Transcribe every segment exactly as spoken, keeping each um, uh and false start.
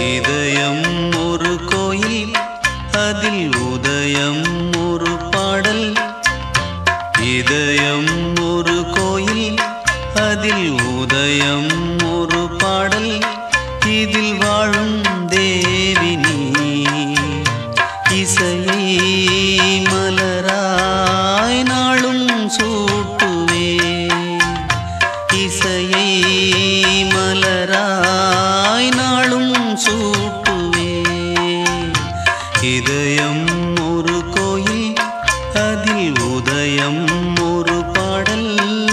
இதயம் ஒரு கோயில், அதில் உதயம் ஒரு பாடல். இதயம் ஒரு கோயில், அதில் உதயம் ஒரு பாடல். இதில் வாழும் தேவி நீ, இசையை மலராய் நாளும் சூட்டுவே. இசையை மலராய் நாளும் சூட்டுவே. இதயம் ஒரு கோயில், அதில் உதயம் ஒரு பாடல்.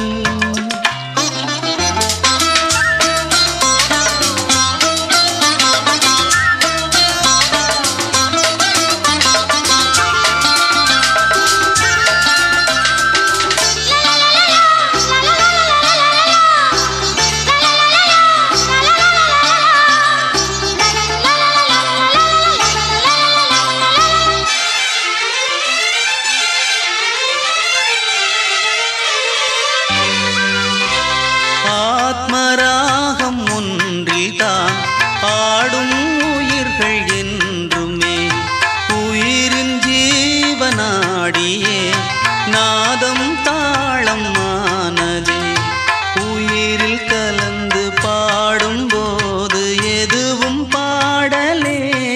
ஆத்மராகம் ஒன்றில்தான் ஆடும் உயிர்கள் என்றுமே. உயிரின் ஜீவனாடியே நாதம் தாளம் ஆனதே. உயிரில் கலந்து பாடும்போது எதுவும் பாடலே.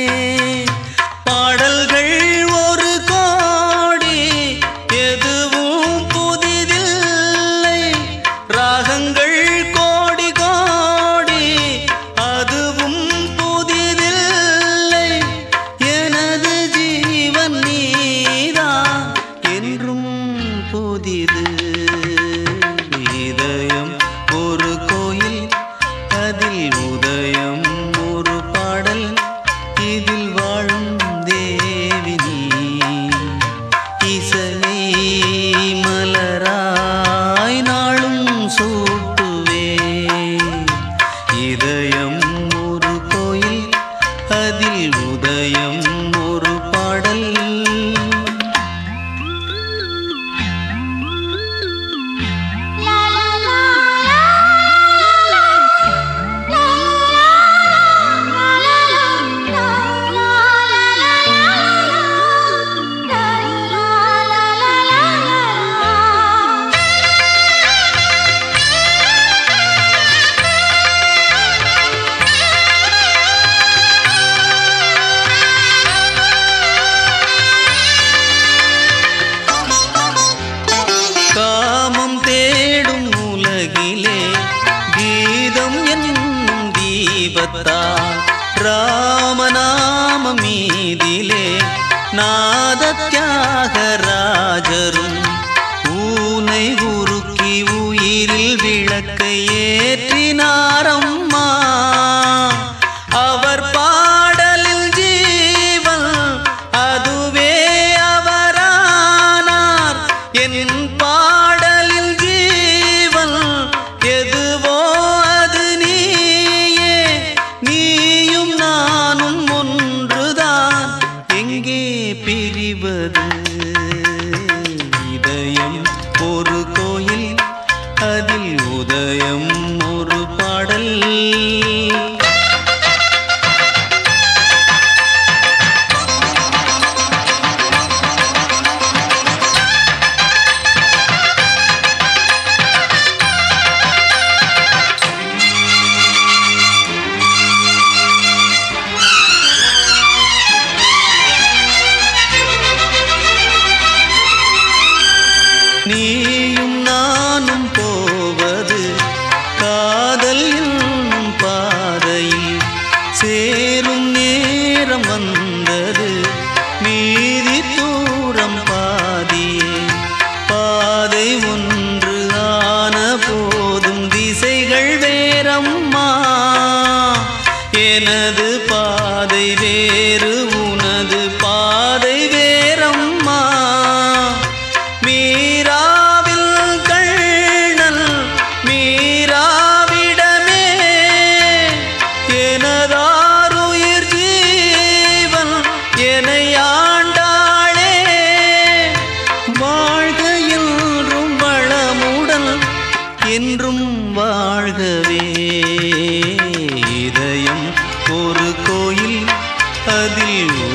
பாடல்கள் ஒரு கோடி, எதுவும் புதிதில்லை. ராகங்கள் கோடி கோடி, அதுவும் புதிதில்லை. எனது ஜீவன் நீதான் என்றும் புதிது. இதயம் ஒரு கோயில், அதில் உதயம் ஒரு பாடல். இதில் வாழும் தேவி நீ, இசையை மலராய் நாளும் சூட்டுவே. இதயம் ஒரு கோயில், அதில் உதயம் ஒரு பாடல். காமம் தேடும் உலகிலே கீதம் என்னும் தீபத்தால் ராமநாம மீதிலே நாதத்யாகராஜரும் ஊனை உருக்கி உயிரில் விளக்கை ஏற்றினாரம்மா. அவர் பாடலில் ஜீவன், அதுவே அவரானார். என் பாடலில் ஜீவன் எதுவோ அது நீயே. நீயும் நானும் ஒன்றுதான், எங்கே பிரிவது? இதயம் ஒரு கோயில், அதில் உதயம் ஒரு பாடல். நீயும் நானும் போவது காதல் என்னும் பாதையில். சேரும் நேரம் வந்தது, மீதி தூரம் பாதியே. பாதை ஒன்று ஆன போதும் திசைகள் வேறம்மா. எனது பாதை வேறு, உனது பாதை வேறம்மா. மீராவில் கண்ணல் மீராவிடமே எனதாருயிர் ஜீவன் எனையாண்டாளே. வாழ்க என்றும் வளமுடன், என்றும் வாழ்கவே. இதயம் ஒரு கோயில். மனதில்